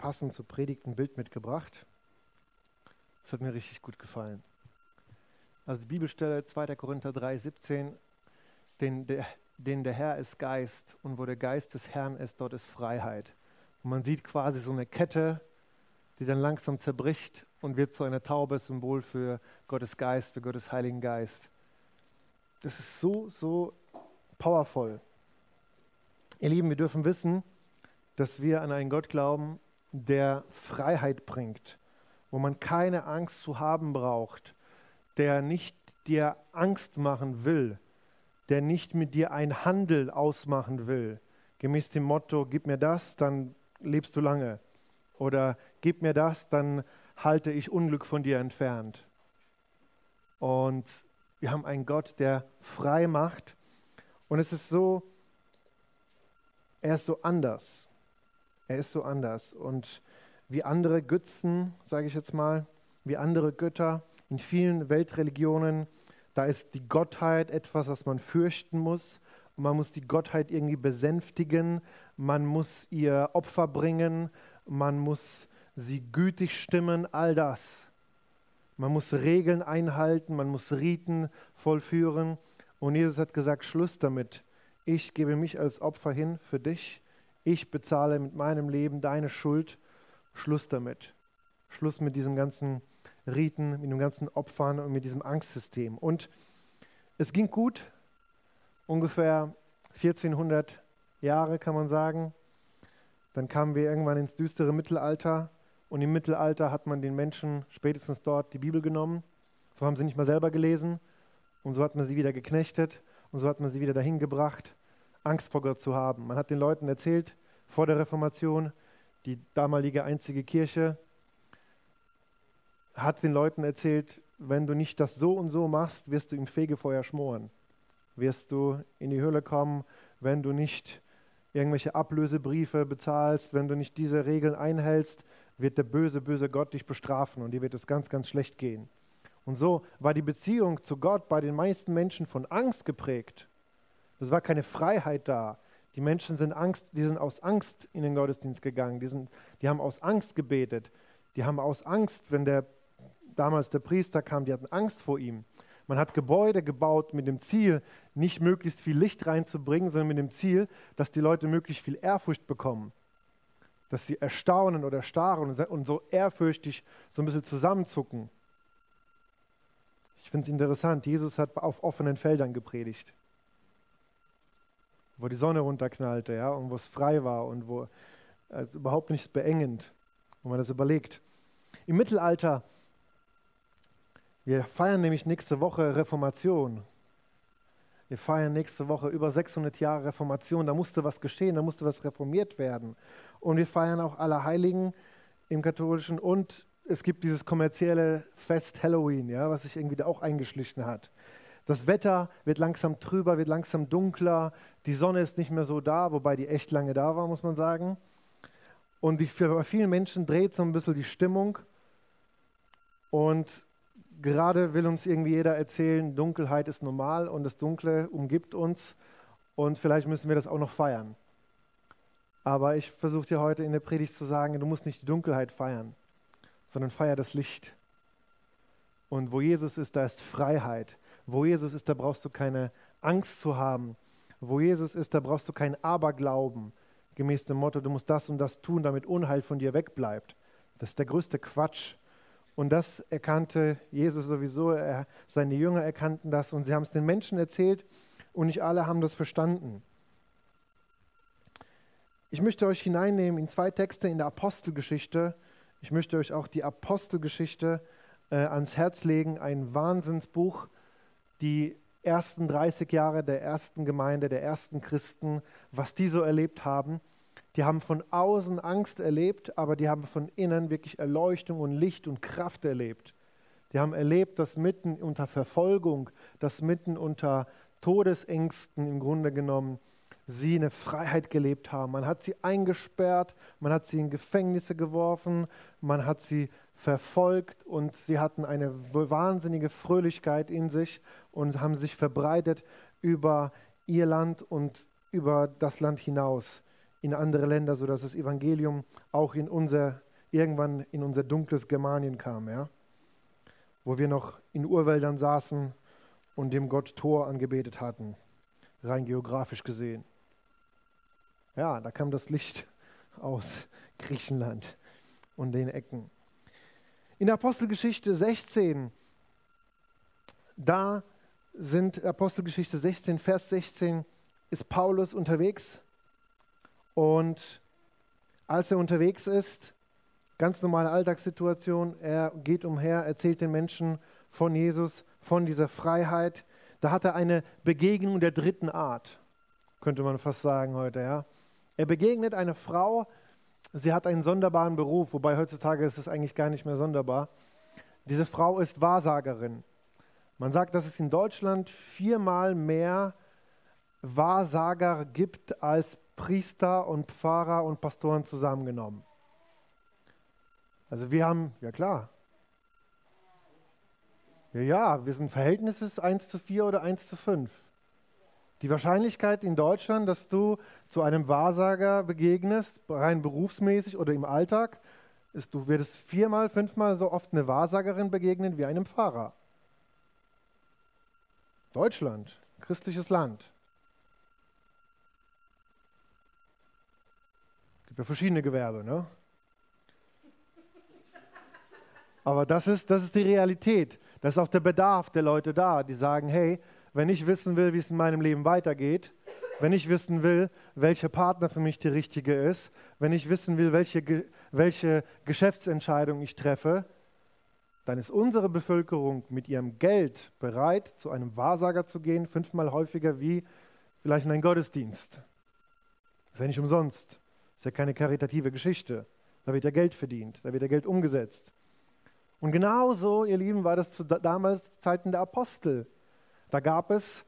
passend zur Predigt ein Bild mitgebracht. Das hat mir richtig gut gefallen. Also die Bibelstelle 2. Korinther 3,17, denn der Herr ist Geist und wo der Geist des Herrn ist, dort ist Freiheit. Und man sieht quasi so eine Kette, die dann langsam zerbricht und wird zu einer Taube, Symbol für Gottes Geist, für Gottes Heiligen Geist. Das ist so powerful. Ihr Lieben, wir dürfen wissen, dass wir an einen Gott glauben, der Freiheit bringt, wo man keine Angst zu haben braucht, der nicht dir Angst machen will, der nicht mit dir einen Handel ausmachen will, gemäß dem Motto, gib mir das, dann lebst du lange. Oder gib mir das, dann halte ich Unglück von dir entfernt. Und wir haben einen Gott, der frei macht. Und es ist so, er ist so anders. Er ist so anders. Und wie andere Götzen, sage ich jetzt mal, wie andere Götter in vielen Weltreligionen, da ist die Gottheit etwas, was man fürchten muss. Und man muss die Gottheit irgendwie besänftigen. Man muss ihr Opfer bringen. Man muss sie gütig stimmen, all das. Man muss Regeln einhalten, man muss Riten vollführen. Und Jesus hat gesagt, Schluss damit. Ich gebe mich als Opfer hin für dich. Ich bezahle mit meinem Leben deine Schuld. Schluss damit. Schluss mit diesen ganzen Riten, mit den ganzen Opfern und mit diesem Angstsystem. Und es ging gut, ungefähr 1400 Jahre kann man sagen. Dann kamen wir irgendwann ins düstere Mittelalter und im Mittelalter hat man den Menschen spätestens dort die Bibel genommen. So haben sie nicht mal selber gelesen und so hat man sie wieder geknechtet und so hat man sie wieder dahin gebracht, Angst vor Gott zu haben. Man hat den Leuten erzählt, vor der Reformation, die damalige einzige Kirche, hat den Leuten erzählt, wenn du nicht das so und so machst, wirst du im Fegefeuer schmoren. Wirst du in die Hölle kommen, wenn du nicht irgendwelche Ablösebriefe bezahlst, wenn du nicht diese Regeln einhältst, wird der böse Gott dich bestrafen und dir wird es ganz, ganz schlecht gehen. Und so war die Beziehung zu Gott bei den meisten Menschen von Angst geprägt. Es war keine Freiheit da. Die Menschen sind aus Angst in den Gottesdienst gegangen. Die haben aus Angst gebetet. Die haben aus Angst, wenn damals der Priester kam, die hatten Angst vor ihm. Man hat Gebäude gebaut mit dem Ziel, nicht möglichst viel Licht reinzubringen, sondern mit dem Ziel, dass die Leute möglichst viel Ehrfurcht bekommen. Dass sie erstaunen oder starren und so ehrfürchtig so ein bisschen zusammenzucken. Ich finde es interessant, Jesus hat auf offenen Feldern gepredigt. Wo die Sonne runterknallte, ja, und wo es frei war und wo überhaupt nichts beengend, wenn man das überlegt. Im Mittelalter, wir feiern nämlich nächste Woche Reformation. Wir feiern nächste Woche über 600 Jahre Reformation. Da musste was geschehen, da musste was reformiert werden. Und wir feiern auch Allerheiligen im Katholischen. Und es gibt dieses kommerzielle Fest Halloween, ja, was sich irgendwie da auch eingeschlichen hat. Das Wetter wird langsam trüber, wird langsam dunkler. Die Sonne ist nicht mehr so da, wobei die echt lange da war, muss man sagen. Und bei vielen Menschen dreht so ein bisschen die Stimmung. Und gerade will uns irgendwie jeder erzählen, Dunkelheit ist normal und das Dunkle umgibt uns und vielleicht müssen wir das auch noch feiern. Aber ich versuche dir heute in der Predigt zu sagen, du musst nicht die Dunkelheit feiern, sondern feier das Licht. Und wo Jesus ist, da ist Freiheit. Wo Jesus ist, da brauchst du keine Angst zu haben. Wo Jesus ist, da brauchst du keinen Aberglauben, gemäß dem Motto, du musst das und das tun, damit Unheil von dir wegbleibt. Das ist der größte Quatsch. Und das erkannte Jesus sowieso, seine Jünger erkannten das und sie haben es den Menschen erzählt und nicht alle haben das verstanden. Ich möchte euch hineinnehmen in 2 Texte in der Apostelgeschichte. Ich möchte euch auch die Apostelgeschichte ans Herz legen, ein Wahnsinnsbuch, die ersten 30 Jahre der ersten Gemeinde, der ersten Christen, was die so erlebt haben. Die haben von außen Angst erlebt, aber die haben von innen wirklich Erleuchtung und Licht und Kraft erlebt. Die haben erlebt, dass mitten unter Verfolgung, dass mitten unter Todesängsten im Grunde genommen sie eine Freiheit gelebt haben. Man hat sie eingesperrt, man hat sie in Gefängnisse geworfen, man hat sie verfolgt und sie hatten eine wahnsinnige Fröhlichkeit in sich und haben sich verbreitet über ihr Land und über das Land hinaus in andere Länder, sodass das Evangelium auch irgendwann in unser dunkles Germanien kam, ja? Wo wir noch in Urwäldern saßen und dem Gott Thor angebetet hatten, rein geografisch gesehen. Ja, da kam das Licht aus Griechenland und den Ecken. In der Apostelgeschichte 16, Apostelgeschichte 16, Vers 16, ist Paulus unterwegs. Und als er unterwegs ist, ganz normale Alltagssituation, er geht umher, erzählt den Menschen von Jesus, von dieser Freiheit. Da hat er eine Begegnung der dritten Art, könnte man fast sagen heute, ja. Er begegnet eine Frau, sie hat einen sonderbaren Beruf, wobei heutzutage ist es eigentlich gar nicht mehr sonderbar. Diese Frau ist Wahrsagerin. Man sagt, dass es in Deutschland 4-mal mehr Wahrsager gibt als Priester und Pfarrer und Pastoren zusammengenommen. Also wir haben, ja klar, ja, wir sind Verhältnisses 1:4 oder 1:5. Die Wahrscheinlichkeit in Deutschland, dass du zu einem Wahrsager begegnest, rein berufsmäßig oder im Alltag, ist, du wirst 4-mal, 5-mal so oft eine Wahrsagerin begegnen wie einem Pfarrer. Deutschland, christliches Land. Es gibt ja verschiedene Gewerbe, ne? Aber das ist die Realität. Das ist auch der Bedarf der Leute da, die sagen, hey, wenn ich wissen will, wie es in meinem Leben weitergeht, wenn ich wissen will, welcher Partner für mich der richtige ist, wenn ich wissen will, welche Geschäftsentscheidung ich treffe, dann ist unsere Bevölkerung mit ihrem Geld bereit, zu einem Wahrsager zu gehen, 5-mal häufiger wie vielleicht in einen Gottesdienst. Das ist ja nicht umsonst. Das ist ja keine karitative Geschichte. Da wird ja Geld verdient, da wird ja Geld umgesetzt. Und genauso, ihr Lieben, war das zu damals Zeiten der Apostel. Da gab es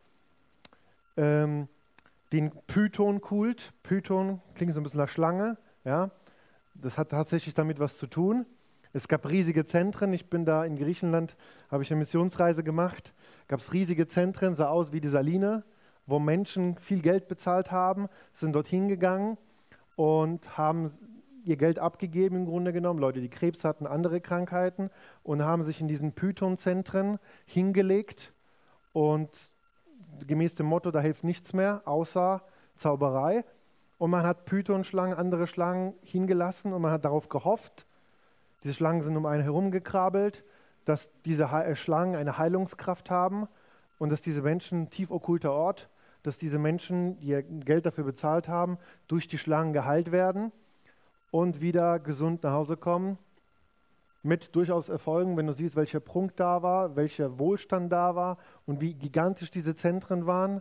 den Python-Kult. Python klingt so ein bisschen nach Schlange. Ja? Das hat tatsächlich damit was zu tun. Es gab riesige Zentren. Ich bin da in Griechenland, habe ich eine Missionsreise gemacht. Gab es riesige Zentren, sah aus wie die Saline, wo Menschen viel Geld bezahlt haben, sind dorthin gegangen und haben ihr Geld abgegeben im Grunde genommen. Leute, die Krebs hatten, andere Krankheiten und haben sich in diesen Python-Zentren hingelegt und gemäß dem Motto, da hilft nichts mehr, außer Zauberei. Und man hat Python-Schlangen, andere Schlangen hingelassen und man hat darauf gehofft, diese Schlangen sind um einen herumgekrabbelt, dass diese Schlangen eine Heilungskraft haben und dass diese Menschen, tief okkulter Ort, dass diese Menschen, die ihr Geld dafür bezahlt haben, durch die Schlangen geheilt werden und wieder gesund nach Hause kommen. Mit durchaus Erfolgen, wenn du siehst, welcher Prunk da war, welcher Wohlstand da war und wie gigantisch diese Zentren waren,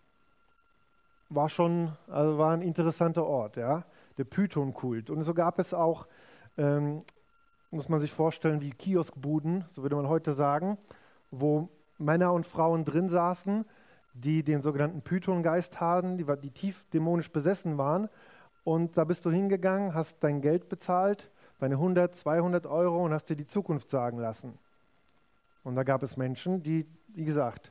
war ein interessanter Ort, ja, der Python-Kult. Und so gab es auch, muss man sich vorstellen, wie Kioskbuden, so würde man heute sagen, wo Männer und Frauen drin saßen, die den sogenannten Python-Geist hatten, die tief dämonisch besessen waren. Und da bist du hingegangen, hast dein Geld bezahlt, deine 100, 200 Euro und hast dir die Zukunft sagen lassen. Und da gab es Menschen, die, wie gesagt,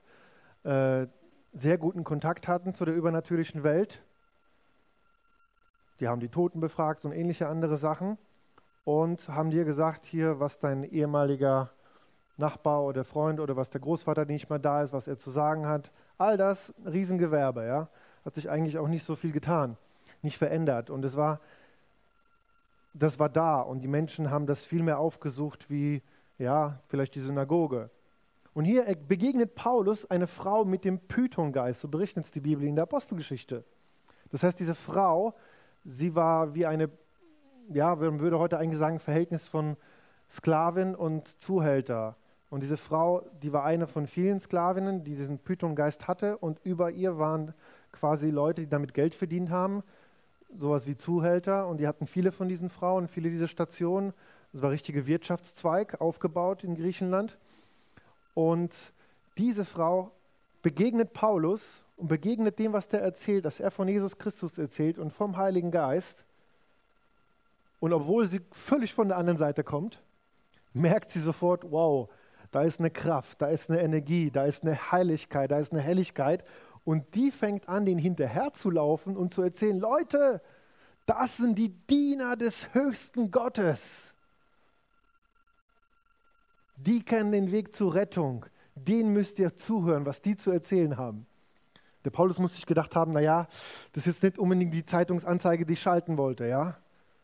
sehr guten Kontakt hatten zu der übernatürlichen Welt. Die haben die Toten befragt und ähnliche andere Sachen und haben dir gesagt, hier, was dein ehemaliger Nachbar oder Freund oder was der Großvater, der nicht mehr da ist, was er zu sagen hat. All das, Riesengewerbe, ja. Hat sich eigentlich auch nicht so viel getan, nicht verändert. Und das war da und die Menschen haben das viel mehr aufgesucht wie, ja, vielleicht die Synagoge. Und hier begegnet Paulus eine Frau mit dem Python-Geist, so berichtet es die Bibel in der Apostelgeschichte. Das heißt, diese Frau, sie war wie eine, ja, man würde heute eigentlich sagen, Verhältnis von Sklavin und Zuhälter. Und diese Frau, die war eine von vielen Sklavinnen, die diesen Python-Geist hatte und über ihr waren quasi Leute, die damit Geld verdient haben, sowas wie Zuhälter und die hatten viele von diesen Frauen, viele dieser Stationen. Das war ein richtiger Wirtschaftszweig aufgebaut in Griechenland. Und diese Frau begegnet Paulus und begegnet dem, was der erzählt, dass er von Jesus Christus erzählt und vom Heiligen Geist. Und obwohl sie völlig von der anderen Seite kommt, merkt sie sofort, wow, da ist eine Kraft, da ist eine Energie, da ist eine Heiligkeit, da ist eine Helligkeit. Und die fängt an, den hinterher zu laufen und zu erzählen, Leute, Das sind die Diener des höchsten Gottes. Die kennen den Weg zur Rettung. Denen müsst ihr zuhören, was die zu erzählen haben. Der Paulus muss sich gedacht haben, naja, das ist nicht unbedingt die Zeitungsanzeige, die ich schalten wollte, ja.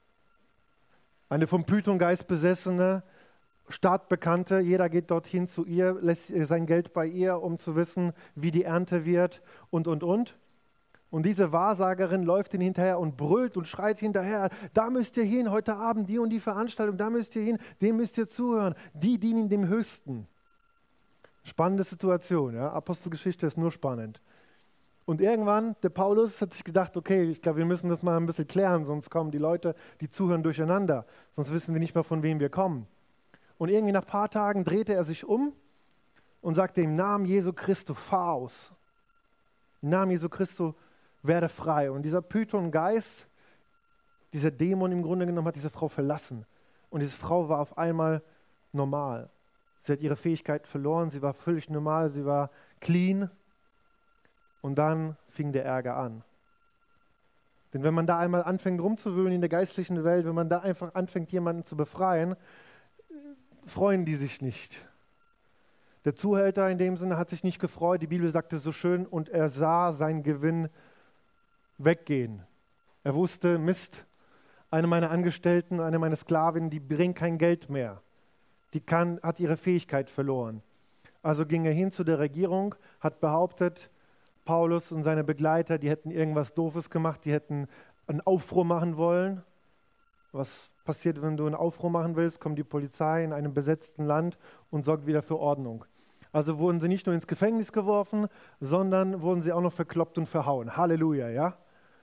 Eine vom Pythongeist besessene, Stadtbekannte, jeder geht dorthin zu ihr, lässt sein Geld bei ihr, um zu wissen, wie die Ernte wird und. Und diese Wahrsagerin läuft ihn hinterher und brüllt und schreit hinterher, da müsst ihr hin, heute Abend die und die Veranstaltung, da müsst ihr hin, dem müsst ihr zuhören, die dienen dem Höchsten. Spannende Situation, ja? Apostelgeschichte ist nur spannend. Und irgendwann, der Paulus hat sich gedacht, okay, ich glaube, wir müssen das mal ein bisschen klären, sonst kommen die Leute, die zuhören, durcheinander, sonst wissen wir nicht mehr, von wem wir kommen. Und irgendwie nach ein paar Tagen drehte er sich um und sagte im Namen Jesu Christi, fahr aus. Im Namen Jesu Christi, werde frei. Und dieser Python-Geist, dieser Dämon im Grunde genommen, hat diese Frau verlassen. Und diese Frau war auf einmal normal. Sie hat ihre Fähigkeiten verloren, sie war völlig normal, sie war clean. Und dann fing der Ärger an. Denn wenn man da einmal anfängt rumzuwühlen in der geistlichen Welt, wenn man da einfach anfängt, jemanden zu befreien, freuen die sich nicht. Der Zuhälter in dem Sinne hat sich nicht gefreut, die Bibel sagte so schön, und er sah seinen Gewinn weggehen. Er wusste, Mist, eine meiner Angestellten, eine meiner Sklavinnen, die bringt kein Geld mehr. Hat ihre Fähigkeit verloren. Also ging er hin zu der Regierung, hat behauptet, Paulus und seine Begleiter, die hätten irgendwas Doofes gemacht, die hätten einen Aufruhr machen wollen. Was passiert, wenn du einen Aufruhr machen willst? Kommt die Polizei in einem besetzten Land und sorgt wieder für Ordnung. Also wurden sie nicht nur ins Gefängnis geworfen, sondern wurden sie auch noch verkloppt und verhauen. Halleluja, ja?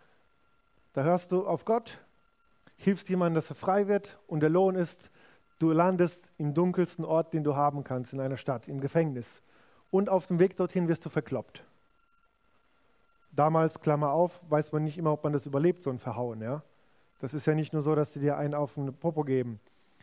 Da hörst du auf Gott, hilfst jemandem, dass er frei wird und der Lohn ist, du landest im dunkelsten Ort, den du haben kannst in einer Stadt, im Gefängnis. Und auf dem Weg dorthin wirst du verkloppt. Damals, Klammer auf, weiß man nicht immer, ob man das überlebt, so ein Verhauen, ja? Das ist ja nicht nur so, dass die dir einen auf den Popo geben.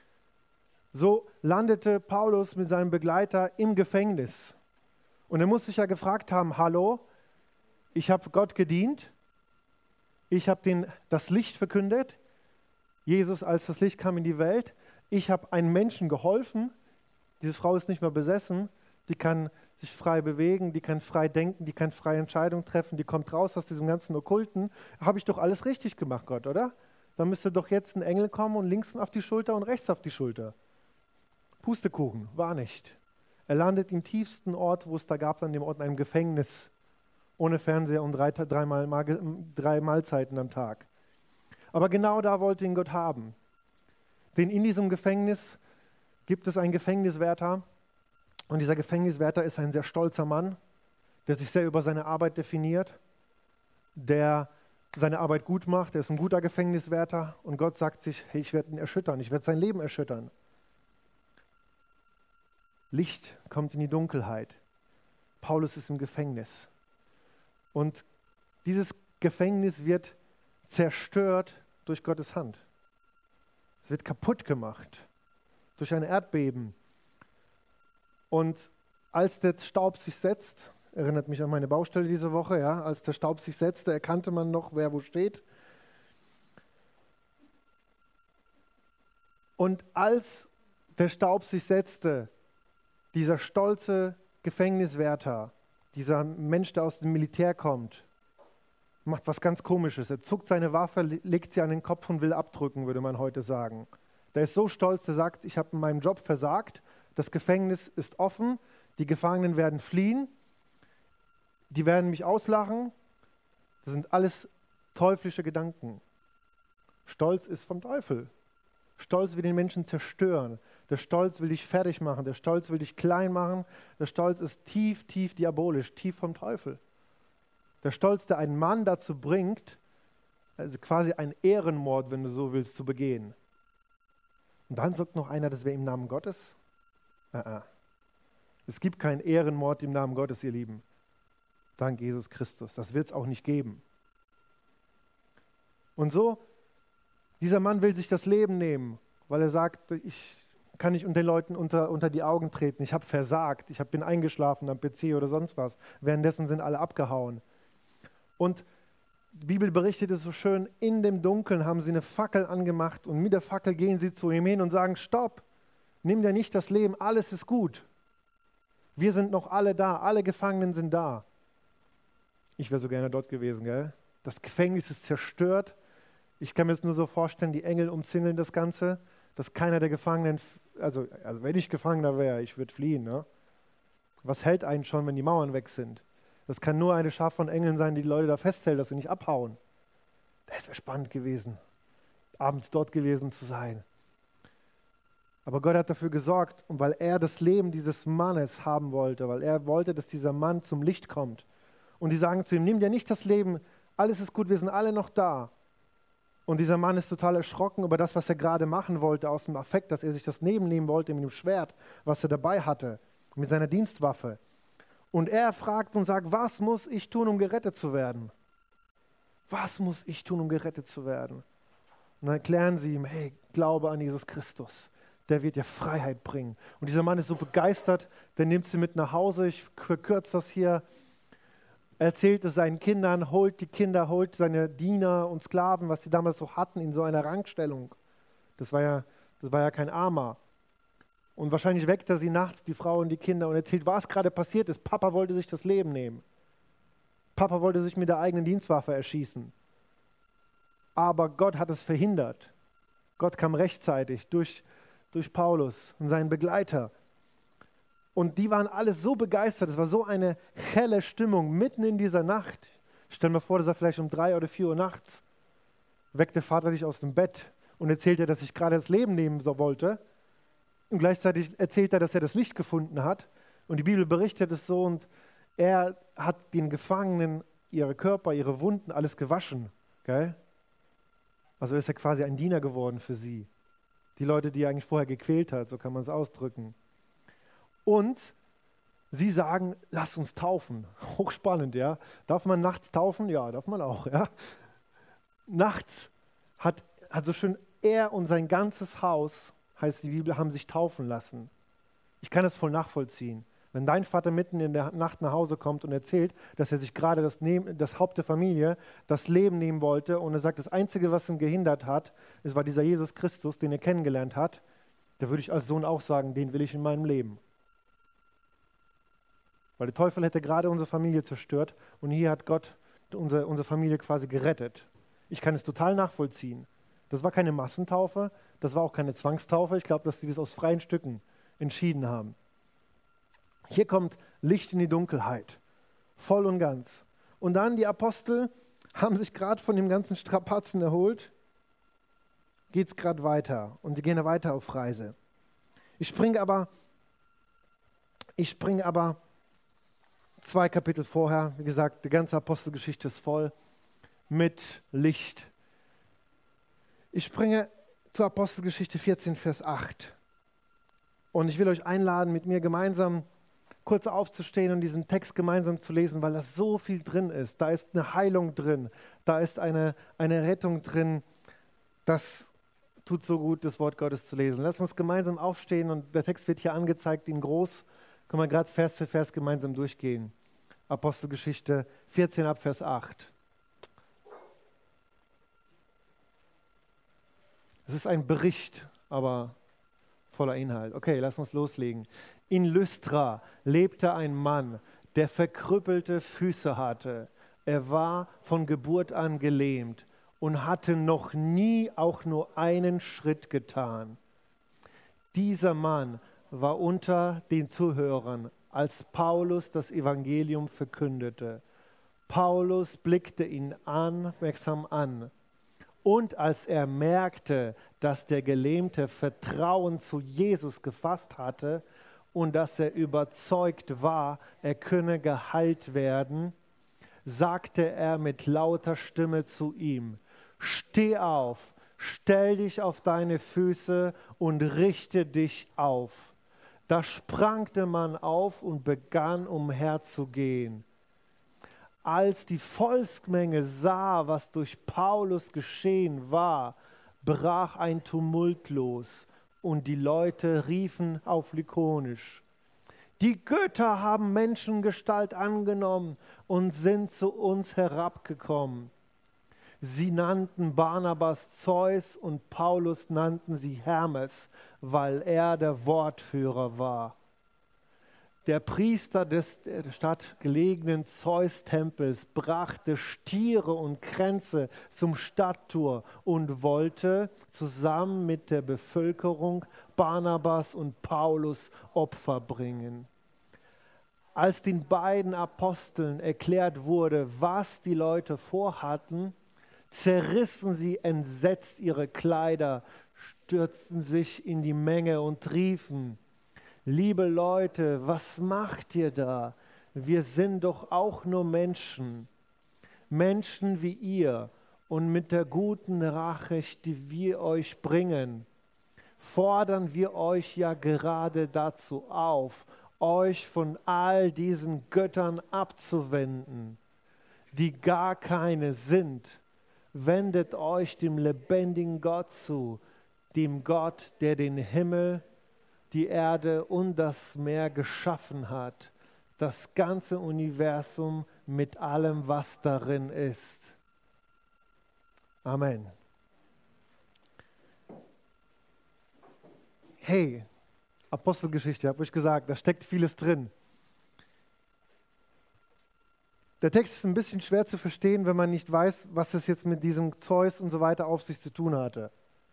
So landete Paulus mit seinem Begleiter im Gefängnis. Und er muss sich ja gefragt haben, hallo, ich habe Gott gedient, ich habe das Licht verkündet, Jesus als das Licht kam in die Welt, ich habe einem Menschen geholfen, diese Frau ist nicht mehr besessen, die kann sich frei bewegen, die kann frei denken, die kann freie Entscheidungen treffen, die kommt raus aus diesem ganzen Okkulten. Habe ich doch alles richtig gemacht, Gott, oder? Dann müsste doch jetzt ein Engel kommen und links auf die Schulter und rechts auf die Schulter. Pustekuchen, war nicht. Er landet im tiefsten Ort, wo es da gab, an dem Ort in einem Gefängnis, ohne Fernseher und drei Mahlzeiten am Tag. Aber genau da wollte ihn Gott haben. Denn in diesem Gefängnis gibt es einen Gefängniswärter, und dieser Gefängniswärter ist ein sehr stolzer Mann, der sich sehr über seine Arbeit definiert, der seine Arbeit gut macht, er ist ein guter Gefängniswärter und Gott sagt sich, hey, ich werde ihn erschüttern, ich werde sein Leben erschüttern. Licht kommt in die Dunkelheit. Paulus ist im Gefängnis. Und dieses Gefängnis wird zerstört durch Gottes Hand. Es wird kaputt gemacht durch ein Erdbeben. Und als der Staub sich setzt, erinnert mich an meine Baustelle diese Woche, ja, als der Staub sich setzte, erkannte man noch, wer wo steht. Und als der Staub sich setzte, dieser stolze Gefängniswärter, dieser Mensch, der aus dem Militär kommt, macht was ganz Komisches. Er zuckt seine Waffe, legt sie an den Kopf und will abdrücken, würde man heute sagen. Der ist so stolz, der sagt, ich habe in meinem Job versagt, das Gefängnis ist offen, die Gefangenen werden fliehen, die werden mich auslachen. Das sind alles teuflische Gedanken. Stolz ist vom Teufel. Stolz will den Menschen zerstören. Der Stolz will dich fertig machen. Der Stolz will dich klein machen. Der Stolz ist tief, tief diabolisch, tief vom Teufel. Der Stolz, der einen Mann dazu bringt, also quasi einen Ehrenmord, wenn du so willst, zu begehen. Und dann sagt noch einer, das wäre im Namen Gottes. Es gibt keinen Ehrenmord im Namen Gottes, ihr Lieben. Dank Jesus Christus. Das wird es auch nicht geben. Und so, dieser Mann will sich das Leben nehmen, weil er sagt, ich kann nicht den Leuten unter die Augen treten. Ich habe versagt. Bin eingeschlafen am PC oder sonst was. Währenddessen sind alle abgehauen. Und Die Bibel berichtet es so schön, in dem Dunkeln haben sie eine Fackel angemacht und mit der Fackel gehen sie zu ihm hin und sagen, stopp, nimm dir nicht das Leben, alles ist gut. Wir sind noch alle da, alle Gefangenen sind da. Ich wäre so gerne dort gewesen, gell? Das Gefängnis ist zerstört. Ich kann mir das nur so vorstellen, die Engel umzingeln das Ganze, dass keiner der Gefangenen, also wenn ich Gefangener wäre, ich würde fliehen. Ne? Was hält einen schon, wenn die Mauern weg sind? Das kann nur eine Schar von Engeln sein, die Leute da festhält, dass sie nicht abhauen. Das wäre spannend gewesen, abends dort gewesen zu sein. Aber Gott hat dafür gesorgt, und weil er das Leben dieses Mannes haben wollte, weil er wollte, dass dieser Mann zum Licht kommt. Und die sagen zu ihm, nimm dir nicht das Leben, alles ist gut, wir sind alle noch da. Und dieser Mann ist total erschrocken über das, was er gerade machen wollte, aus dem Affekt, dass er sich das Leben nehmen wollte mit dem Schwert, was er dabei hatte, mit seiner Dienstwaffe. Und er fragt und sagt, was muss ich tun, um gerettet zu werden? Was muss ich tun, um gerettet zu werden? Und dann erklären sie ihm, hey, glaube an Jesus Christus, der wird dir Freiheit bringen. Und dieser Mann ist so begeistert, der nimmt sie mit nach Hause, ich verkürze das hier, erzählt es seinen Kindern, holt die Kinder, holt seine Diener und Sklaven, was sie damals so hatten, in so einer Rangstellung. Das war ja kein Armer. Und wahrscheinlich weckt er sie nachts, die Frau und die Kinder, und erzählt, was gerade passiert ist. Papa wollte sich das Leben nehmen. Papa wollte sich mit der eigenen Dienstwaffe erschießen. Aber Gott hat es verhindert. Gott kam rechtzeitig durch Paulus und seinen Begleiter. Und die waren alle so begeistert, es war so eine helle Stimmung mitten in dieser Nacht. Stell dir vor, das war vielleicht um 3 oder 4 Uhr nachts. Weckt der Vater dich aus dem Bett und erzählt dir, dass ich gerade das Leben nehmen wollte. Und gleichzeitig erzählt er, dass er das Licht gefunden hat. Und die Bibel berichtet es so, und er hat den Gefangenen ihre Körper, ihre Wunden, alles gewaschen. Gell? Also ist er quasi ein Diener geworden für sie. Die Leute, die er eigentlich vorher gequält hat, so kann man es ausdrücken. Und sie sagen, lass uns taufen. Hochspannend, ja. Darf man nachts taufen? Ja, darf man auch, ja. Nachts hat so schön er und sein ganzes Haus, heißt die Bibel, haben sich taufen lassen. Ich kann das voll nachvollziehen. Wenn dein Vater mitten in der Nacht nach Hause kommt und erzählt, dass er sich gerade das Haupt der Familie, das Leben nehmen wollte, und er sagt, das Einzige, was ihn gehindert hat, es war dieser Jesus Christus, den er kennengelernt hat, da würde ich als Sohn auch sagen, den will ich in meinem Leben. Weil der Teufel hätte gerade unsere Familie zerstört, und hier hat Gott unsere Familie quasi gerettet. Ich kann es total nachvollziehen. Das war keine Massentaufe, das war auch keine Zwangstaufe. Ich glaube, dass die das aus freien Stücken entschieden haben. Hier kommt Licht in die Dunkelheit, voll und ganz. Und dann die Apostel haben sich gerade von dem ganzen Strapazen erholt, geht es gerade weiter, und sie gehen weiter auf Reise. Ich springe aber 2 Kapitel vorher, wie gesagt, die ganze Apostelgeschichte ist voll mit Licht. Ich springe zur Apostelgeschichte 14, Vers 8. Und ich will euch einladen, mit mir gemeinsam kurz aufzustehen und diesen Text gemeinsam zu lesen, weil da so viel drin ist. Da ist eine Heilung drin, da ist eine Rettung drin. Das tut so gut, das Wort Gottes zu lesen. Lasst uns gemeinsam aufstehen, und der Text wird hier angezeigt in groß. Können wir gerade Vers für Vers gemeinsam durchgehen. Apostelgeschichte 14 ab Vers 8. Es ist ein Bericht, aber voller Inhalt. Okay, lass uns loslegen. In Lystra lebte ein Mann, der verkrüppelte Füße hatte. Er war von Geburt an gelähmt und hatte noch nie auch nur einen Schritt getan. Dieser Mann war unter den Zuhörern, als Paulus das Evangelium verkündete. Paulus blickte ihn aufmerksam an. Und als er merkte, dass der Gelähmte Vertrauen zu Jesus gefasst hatte und dass er überzeugt war, er könne geheilt werden, sagte er mit lauter Stimme zu ihm: Steh auf, stell dich auf deine Füße und richte dich auf. Da sprang der Mann auf und begann umherzugehen. Als die Volksmenge sah, was durch Paulus geschehen war, brach ein Tumult los, und die Leute riefen auf Lykonisch: Die Götter haben Menschengestalt angenommen und sind zu uns herabgekommen. Sie nannten Barnabas Zeus und Paulus nannten sie Hermes, weil er der Wortführer war. Der Priester des der Stadt gelegenen Zeus-Tempels brachte Stiere und Kränze zum Stadttor und wollte zusammen mit der Bevölkerung Barnabas und Paulus Opfer bringen. Als den beiden Aposteln erklärt wurde, was die Leute vorhatten, zerrissen sie entsetzt ihre Kleider, stürzten sich in die Menge und riefen: Liebe Leute, was macht ihr da? Wir sind doch auch nur Menschen, Menschen wie ihr. Und mit der guten Nachricht, die wir euch bringen, fordern wir euch ja gerade dazu auf, euch von all diesen Göttern abzuwenden, die gar keine sind. Wendet euch dem lebendigen Gott zu, dem Gott, der den Himmel, die Erde und das Meer geschaffen hat, das ganze Universum mit allem, was darin ist. Amen. Hey, Apostelgeschichte, habe ich gesagt, da steckt vieles drin. Der Text ist ein bisschen schwer zu verstehen, wenn man nicht weiß, was es jetzt mit diesem Zeus und so weiter auf sich zu tun hatte.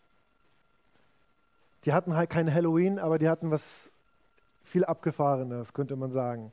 Die hatten halt kein Halloween, aber die hatten was viel Abgefahrenes, könnte man sagen.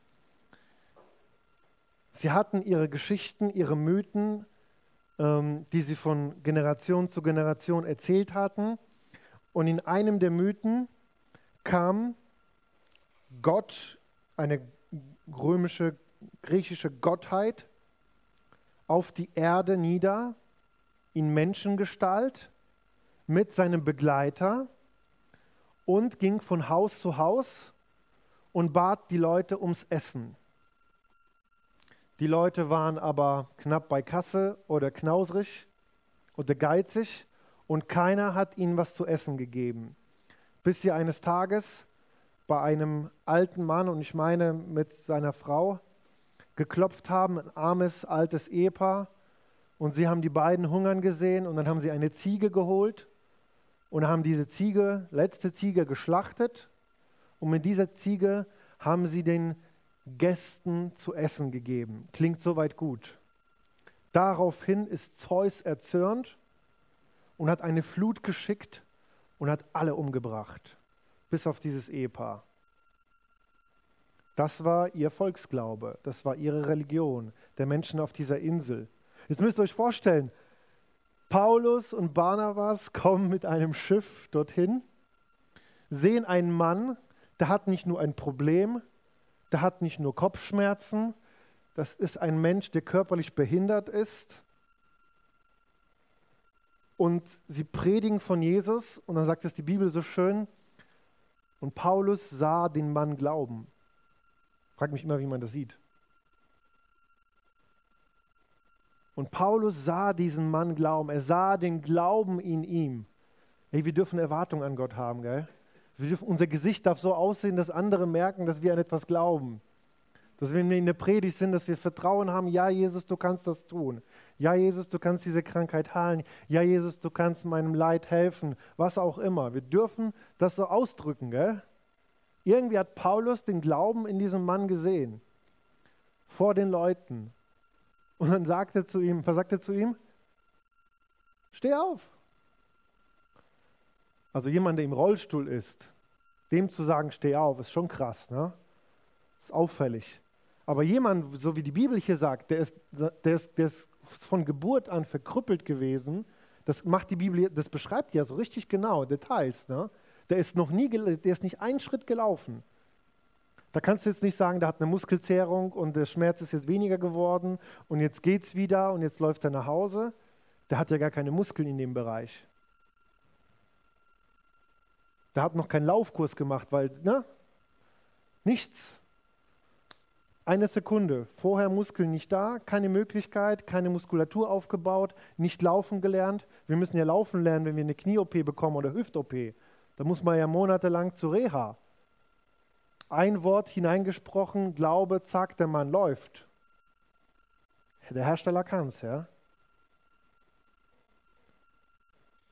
Sie hatten ihre Geschichten, ihre Mythen, die sie von Generation zu Generation erzählt hatten. Und in einem der Mythen kam Gott, eine römische, griechische Gottheit, auf die Erde nieder, in Menschengestalt, mit seinem Begleiter, und ging von Haus zu Haus und bat die Leute ums Essen. Die Leute waren aber knapp bei Kasse oder knausrig oder geizig und keiner hat ihnen was zu essen gegeben. Bis sie eines Tages bei einem alten Mann, und ich meine mit seiner Frau, geklopft haben, ein armes, altes Ehepaar, und sie haben die beiden hungern gesehen und dann haben sie eine Ziege geholt und haben diese Ziege, letzte Ziege, geschlachtet und mit dieser Ziege haben sie den Gästen zu essen gegeben. Klingt soweit gut. Daraufhin ist Zeus erzürnt und hat eine Flut geschickt und hat alle umgebracht, bis auf dieses Ehepaar. Das war ihr Volksglaube, das war ihre Religion, der Menschen auf dieser Insel. Jetzt müsst ihr euch vorstellen, Paulus und Barnabas kommen mit einem Schiff dorthin, sehen einen Mann, der hat nicht nur ein Problem, der hat nicht nur Kopfschmerzen, das ist ein Mensch, der körperlich behindert ist. Und sie predigen von Jesus und dann sagt es die Bibel so schön, und Paulus sah den Mann glauben. Frag mich immer, wie man das sieht. Und Paulus sah diesen Mann glauben. Er sah den Glauben in ihm. Hey, wir dürfen Erwartungen an Gott haben, gell? Unser Gesicht darf so aussehen, dass andere merken, dass wir an etwas glauben. Dass wenn wir in der Predigt sind, dass wir Vertrauen haben, ja Jesus, du kannst das tun. Ja Jesus, du kannst diese Krankheit heilen. Ja Jesus, du kannst meinem Leid helfen. Was auch immer. Wir dürfen das so ausdrücken, gell? Irgendwie hat Paulus den Glauben in diesem Mann gesehen. Vor den Leuten. Und dann sagt er zu ihm, was sagt er zu ihm? Steh auf. Also jemand, der im Rollstuhl ist, dem zu sagen, steh auf, ist schon krass, ne? Ist auffällig. Aber jemand, so wie die Bibel hier sagt, der ist von Geburt an verkrüppelt gewesen, das macht die Bibel, das beschreibt ja so richtig genau, Details, ne? Der ist nicht einen Schritt gelaufen. Da kannst du jetzt nicht sagen, der hat eine Muskelzerrung und der Schmerz ist jetzt weniger geworden und jetzt geht's wieder und jetzt läuft er nach Hause. Der hat ja gar keine Muskeln in dem Bereich. Der hat noch keinen Laufkurs gemacht, weil, ne? Nichts. Eine Sekunde. Vorher Muskeln nicht da, keine Möglichkeit, keine Muskulatur aufgebaut, nicht laufen gelernt. Wir müssen ja laufen lernen, wenn wir eine Knie-OP bekommen oder Hüft-OP. Da muss man ja monatelang zur Reha. Ein Wort hineingesprochen, Glaube, zack, der Mann läuft. Der Hersteller kann es, ja.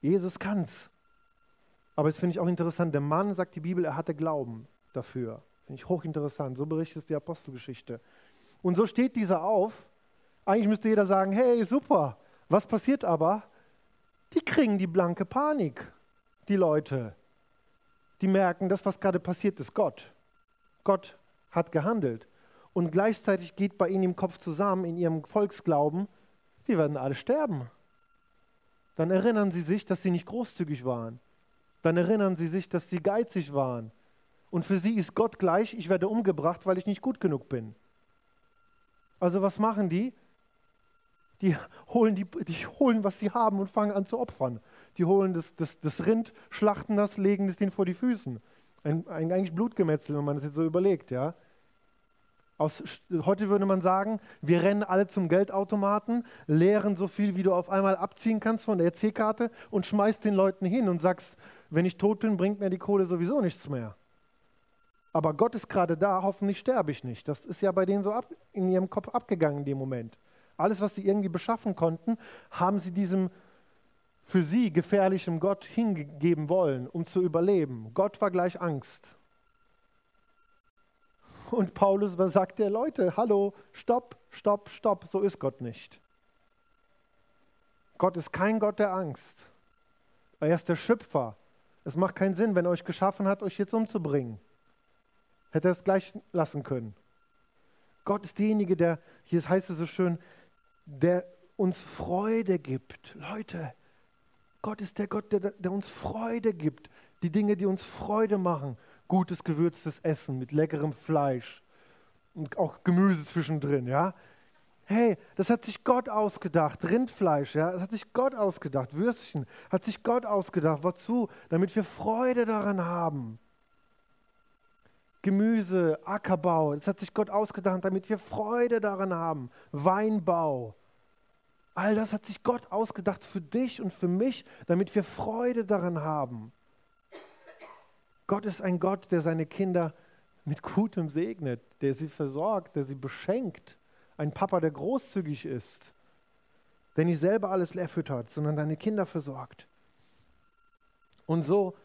Jesus kann's. Aber das finde ich auch interessant. Der Mann, sagt die Bibel, er hatte Glauben dafür. Finde ich hochinteressant. So berichtet es die Apostelgeschichte. Und so steht dieser auf. Eigentlich müsste jeder sagen, hey, super. Was passiert aber? Die kriegen die blanke Panik, die Leute. Die merken, das, was gerade passiert, ist Gott. Gott hat gehandelt. Und gleichzeitig geht bei ihnen im Kopf zusammen, in ihrem Volksglauben, die werden alle sterben. Dann erinnern sie sich, dass sie nicht großzügig waren. Dann erinnern sie sich, dass sie geizig waren. Und für sie ist Gott gleich, ich werde umgebracht, weil ich nicht gut genug bin. Also was machen die? Die holen, was sie haben und fangen an zu opfern. Die holen das Rind, schlachten das, legen es denen vor die Füßen. Eigentlich Blutgemetzel, wenn man das jetzt so überlegt. Ja? Heute würde man sagen, wir rennen alle zum Geldautomaten, leeren so viel, wie du auf einmal abziehen kannst von der EC-Karte und schmeißt den Leuten hin und sagst, wenn ich tot bin, bringt mir die Kohle sowieso nichts mehr. Aber Gott ist gerade da, hoffentlich sterbe ich nicht. Das ist ja bei denen so in ihrem Kopf abgegangen in dem Moment. Alles, was sie irgendwie beschaffen konnten, haben sie diesem für sie gefährlichen Gott hingegeben wollen, um zu überleben. Gott war gleich Angst. Und Paulus, was sagt der? Leute, hallo, stopp, stopp, stopp, so ist Gott nicht. Gott ist kein Gott der Angst. Er ist der Schöpfer. Es macht keinen Sinn, wenn er euch geschaffen hat, euch jetzt umzubringen. Hätte er es gleich lassen können. Gott ist derjenige, der, hier heißt es so schön, der uns Freude gibt. Leute, Gott ist der Gott, der uns Freude gibt. Die Dinge, die uns Freude machen. Gutes, gewürztes Essen mit leckerem Fleisch und auch Gemüse zwischendrin, ja. Hey, das hat sich Gott ausgedacht. Rindfleisch, ja, das hat sich Gott ausgedacht. Würstchen hat sich Gott ausgedacht. Wozu? Damit wir Freude daran haben. Gemüse, Ackerbau, das hat sich Gott ausgedacht, damit wir Freude daran haben. Weinbau. All das hat sich Gott ausgedacht für dich und für mich, damit wir Freude daran haben. Gott ist ein Gott, der seine Kinder mit Gutem segnet, der sie versorgt, der sie beschenkt. Ein Papa, der großzügig ist, der nicht selber alles leer füttert, sondern deine Kinder versorgt. Und so,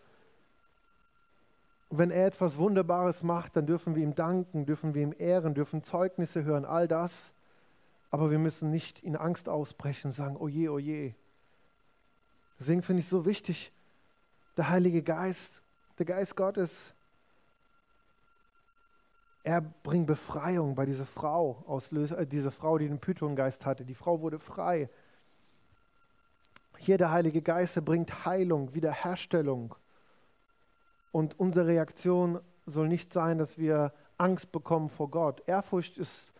wenn er etwas Wunderbares macht, dann dürfen wir ihm danken, dürfen wir ihm ehren, dürfen Zeugnisse hören, all das. Aber wir müssen nicht in Angst ausbrechen und sagen, oh je, oh je. Deswegen finde ich so wichtig, der Heilige Geist, der Geist Gottes, er bringt Befreiung bei dieser Frau, diese Frau, die den Pythongeist hatte. Die Frau wurde frei. Hier der Heilige Geist, er bringt Heilung, Wiederherstellung. Und unsere Reaktion soll nicht sein, dass wir Angst bekommen vor Gott. Ehrfurcht ist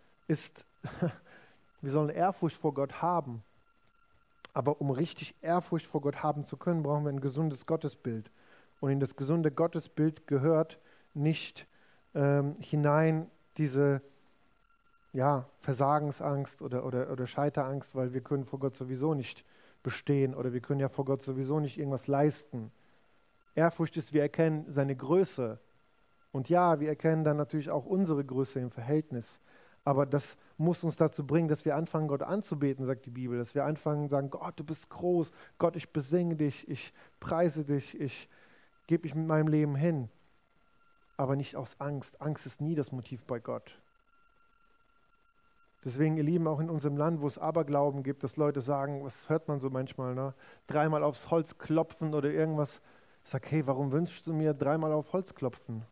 wir sollen Ehrfurcht vor Gott haben. Aber um richtig Ehrfurcht vor Gott haben zu können, brauchen wir ein gesundes Gottesbild. Und in das gesunde Gottesbild gehört nicht hinein diese Versagensangst oder Scheiterangst, weil wir können vor Gott sowieso nicht bestehen oder wir können ja vor Gott sowieso nicht irgendwas leisten. Ehrfurcht ist, wir erkennen seine Größe. Und ja, wir erkennen dann natürlich auch unsere Größe im Verhältnis. Aber das muss uns dazu bringen, dass wir anfangen, Gott anzubeten, sagt die Bibel. Dass wir anfangen, sagen, Gott, du bist groß. Gott, ich besinge dich, ich preise dich, ich gebe mich mit meinem Leben hin. Aber nicht aus Angst. Angst ist nie das Motiv bei Gott. Deswegen, ihr Lieben, auch in unserem Land, wo es Aberglauben gibt, dass Leute sagen, was hört man so manchmal, ne? 3-mal aufs Holz klopfen oder irgendwas. Ich sage, hey, warum wünschst du mir 3-mal auf Holz klopfen?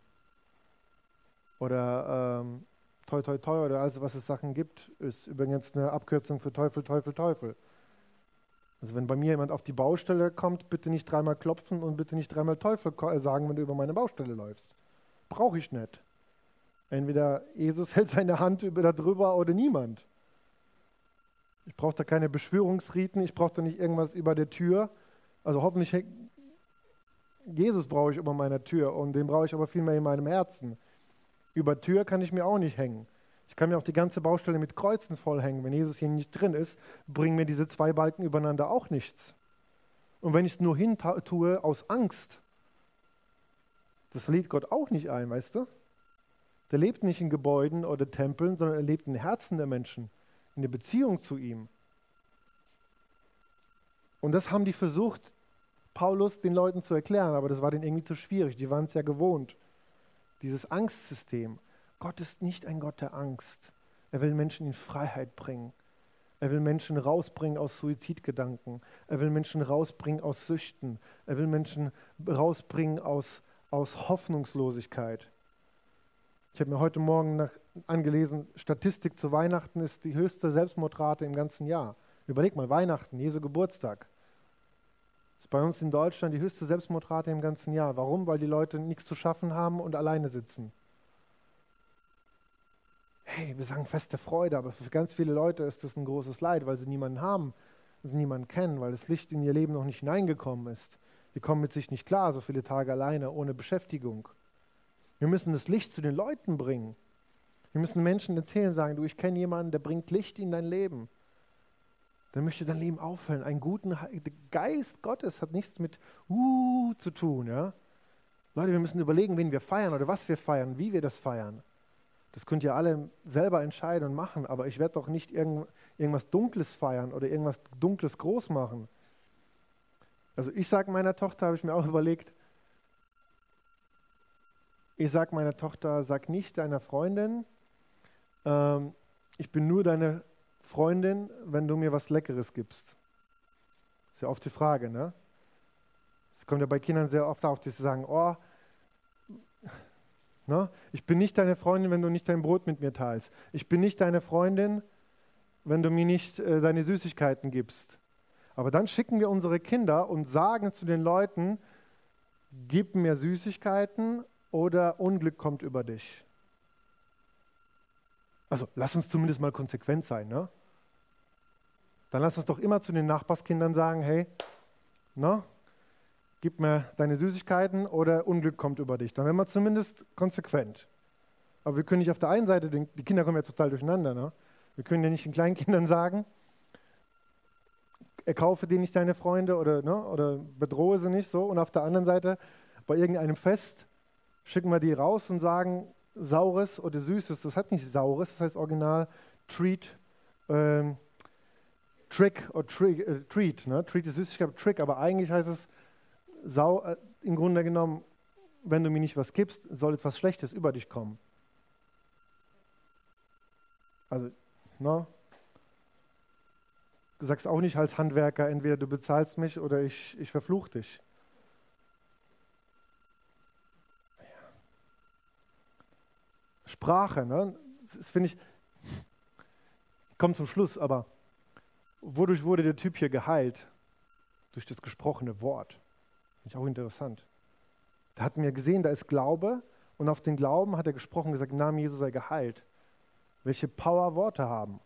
Oder toi, toi, toi oder alles, was es Sachen gibt, ist übrigens eine Abkürzung für Teufel, Teufel, Teufel. Also wenn bei mir jemand auf die Baustelle kommt, bitte nicht 3-mal klopfen und bitte nicht 3-mal Teufel sagen, wenn du über meine Baustelle läufst. Brauche ich nicht. Entweder Jesus hält seine Hand darüber oder niemand. Ich brauche da keine Beschwörungsriten, ich brauche da nicht irgendwas über der Tür. Also hoffentlich, Jesus brauche ich über meiner Tür und den brauche ich aber vielmehr in meinem Herzen. Über Tür kann ich mir auch nicht hängen. Ich kann mir auch die ganze Baustelle mit Kreuzen vollhängen. Wenn Jesus hier nicht drin ist, bringen mir diese 2 Balken übereinander auch nichts. Und wenn ich es nur hin tue aus Angst, das lädt Gott auch nicht ein, weißt du? Der lebt nicht in Gebäuden oder Tempeln, sondern er lebt in den Herzen der Menschen, in der Beziehung zu ihm. Und das haben die versucht, Paulus den Leuten zu erklären, aber das war denen irgendwie zu schwierig. Die waren es ja gewohnt. Dieses Angstsystem. Gott ist nicht ein Gott der Angst. Er will Menschen in Freiheit bringen. Er will Menschen rausbringen aus Suizidgedanken. Er will Menschen rausbringen aus Süchten. Er will Menschen rausbringen aus Hoffnungslosigkeit. Ich habe mir heute Morgen angelesen, Statistik zu Weihnachten ist die höchste Selbstmordrate im ganzen Jahr. Überleg mal, Weihnachten, Jesu Geburtstag. Das ist bei uns in Deutschland die höchste Selbstmordrate im ganzen Jahr. Warum? Weil die Leute nichts zu schaffen haben und alleine sitzen. Hey, wir sagen Fest der Freude, aber für ganz viele Leute ist das ein großes Leid, weil sie niemanden haben, sie niemanden kennen, weil das Licht in ihr Leben noch nicht hineingekommen ist. Sie kommen mit sich nicht klar, so viele Tage alleine, ohne Beschäftigung. Wir müssen das Licht zu den Leuten bringen. Wir müssen Menschen erzählen, sagen, du, ich kenne jemanden, der bringt Licht in dein Leben. Der möchte dein Leben auffüllen. Einen guten Geist Gottes hat nichts mit zu tun. Ja? Leute, wir müssen überlegen, wen wir feiern oder was wir feiern, wie wir das feiern. Das könnt ihr alle selber entscheiden und machen, aber ich werde doch nicht irgendwas Dunkles feiern oder irgendwas Dunkles groß machen. Also ich sage meiner Tochter, habe ich mir auch überlegt, ich sage meiner Tochter, sag nicht deiner Freundin, ich bin nur deine Freundin, wenn du mir was Leckeres gibst. Ist ja oft die Frage, ne? Es kommt ja bei Kindern sehr oft auf, die sagen, oh, ne? Ich bin nicht deine Freundin, wenn du nicht dein Brot mit mir teilst. Ich bin nicht deine Freundin, wenn du mir nicht deine Süßigkeiten gibst. Aber dann schicken wir unsere Kinder und sagen zu den Leuten, gib mir Süßigkeiten oder Unglück kommt über dich. Also lass uns zumindest mal konsequent sein, ne? Dann lass uns doch immer zu den Nachbarskindern sagen, hey, ne? Gib mir deine Süßigkeiten oder Unglück kommt über dich. Dann wären wir zumindest konsequent. Aber wir können nicht auf der einen Seite, die Kinder kommen ja total durcheinander, ne? Wir können ja nicht den kleinen Kindern sagen, erkaufe dir nicht deine Freunde oder bedrohe sie nicht so. Und auf der anderen Seite, bei irgendeinem Fest, schicken wir die raus und sagen, Saures oder Süßes, das hat nicht Saures, das heißt original Treat, Trick oder Treat. Ne? Treat ist Süßigkeit, Trick, aber eigentlich heißt es im Grunde genommen, wenn du mir nicht was gibst, soll etwas Schlechtes über dich kommen. Also, ne? Du sagst auch nicht als Handwerker, entweder du bezahlst mich oder ich verfluche dich. Sprache, ne? Das finde ich komme zum Schluss, aber wodurch wurde der Typ hier geheilt? Durch das gesprochene Wort. Finde ich auch interessant. Da hatten wir gesehen, da ist Glaube und auf den Glauben hat er gesprochen, gesagt, im Namen Jesu sei geheilt. Welche Power Worte haben.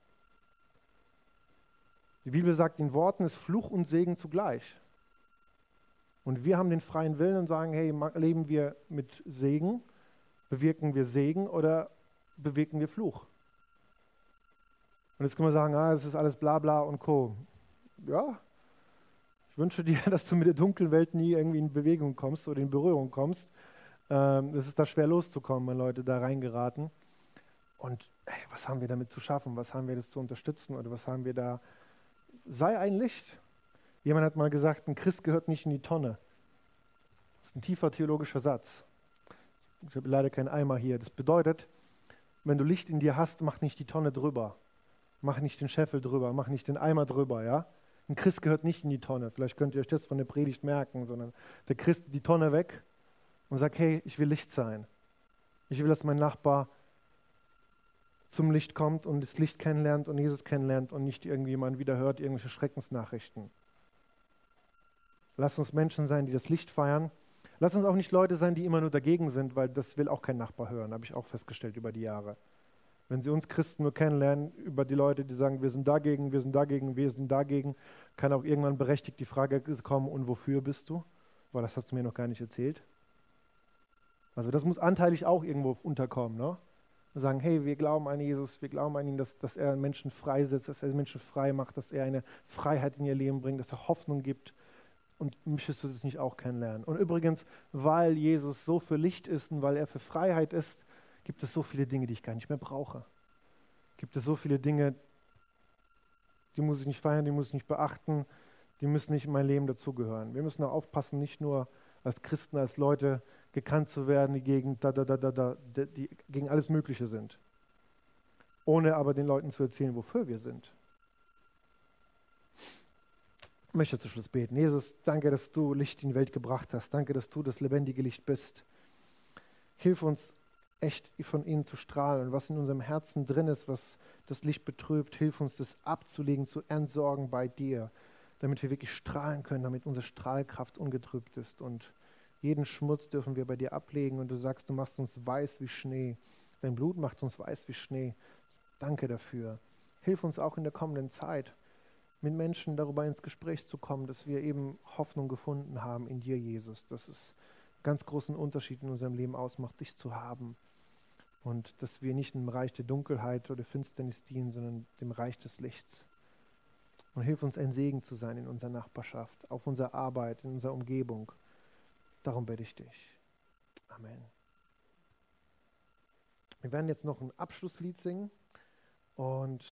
Die Bibel sagt, in Worten ist Fluch und Segen zugleich. Und wir haben den freien Willen und sagen, hey, leben wir mit Segen, bewirken wir Segen oder bewirken wir Fluch? Und jetzt können wir sagen, es ist alles bla bla und Co. Ja, ich wünsche dir, dass du mit der dunklen Welt nie irgendwie in Bewegung kommst oder in Berührung kommst. Es ist da schwer loszukommen, wenn Leute da reingeraten. Und was haben wir damit zu schaffen? Was haben wir das zu unterstützen? Oder was haben wir da? Sei ein Licht. Jemand hat mal gesagt, ein Christ gehört nicht in die Tonne. Das ist ein tiefer theologischer Satz. Ich habe leider keinen Eimer hier. Das bedeutet, wenn du Licht in dir hast, mach nicht die Tonne drüber. Mach nicht den Scheffel drüber, mach nicht den Eimer drüber, ja? Ein Christ gehört nicht in die Tonne. Vielleicht könnt ihr euch das von der Predigt merken, sondern der Christ die Tonne weg und sagt, hey, ich will Licht sein. Ich will, dass mein Nachbar zum Licht kommt und das Licht kennenlernt und Jesus kennenlernt und nicht irgendjemand wieder hört irgendwelche Schreckensnachrichten. Lass uns Menschen sein, die das Licht feiern. Lass uns auch nicht Leute sein, die immer nur dagegen sind, weil das will auch kein Nachbar hören, habe ich auch festgestellt über die Jahre. Wenn sie uns Christen nur kennenlernen, über die Leute, die sagen, wir sind dagegen, wir sind dagegen, wir sind dagegen, kann auch irgendwann berechtigt die Frage kommen, und wofür bist du? Weil das hast du mir noch gar nicht erzählt. Also das muss anteilig auch irgendwo unterkommen, ne? Wir sagen, hey, wir glauben an Jesus, wir glauben an ihn, dass er Menschen freisetzt, dass er Menschen frei macht, dass er eine Freiheit in ihr Leben bringt, dass er Hoffnung gibt. Und möchtest du das nicht auch kennenlernen? Und übrigens, weil Jesus so für Licht ist und weil er für Freiheit ist, gibt es so viele Dinge, die ich gar nicht mehr brauche. Gibt es so viele Dinge, die muss ich nicht feiern, die muss ich nicht beachten, die müssen nicht in mein Leben dazugehören. Wir müssen auch aufpassen, nicht nur als Christen, als Leute gekannt zu werden, die die gegen alles Mögliche sind. Ohne aber den Leuten zu erzählen, wofür wir sind. Ich möchte zum Schluss beten. Jesus, danke, dass du Licht in die Welt gebracht hast. Danke, dass du das lebendige Licht bist. Hilf uns, echt von ihnen zu strahlen. Und was in unserem Herzen drin ist, was das Licht betrübt, hilf uns, das abzulegen, zu entsorgen bei dir, damit wir wirklich strahlen können, damit unsere Strahlkraft ungetrübt ist. Und jeden Schmutz dürfen wir bei dir ablegen. Und du sagst, du machst uns weiß wie Schnee. Dein Blut macht uns weiß wie Schnee. Danke dafür. Hilf uns auch in der kommenden Zeit, mit Menschen darüber ins Gespräch zu kommen, dass wir eben Hoffnung gefunden haben in dir, Jesus. Dass es einen ganz großen Unterschied in unserem Leben ausmacht, dich zu haben. Und dass wir nicht im Reich der Dunkelheit oder Finsternis dienen, sondern dem Reich des Lichts. Und hilf uns, ein Segen zu sein in unserer Nachbarschaft, auf unserer Arbeit, in unserer Umgebung. Darum bitte ich dich. Amen. Wir werden jetzt noch ein Abschlusslied singen und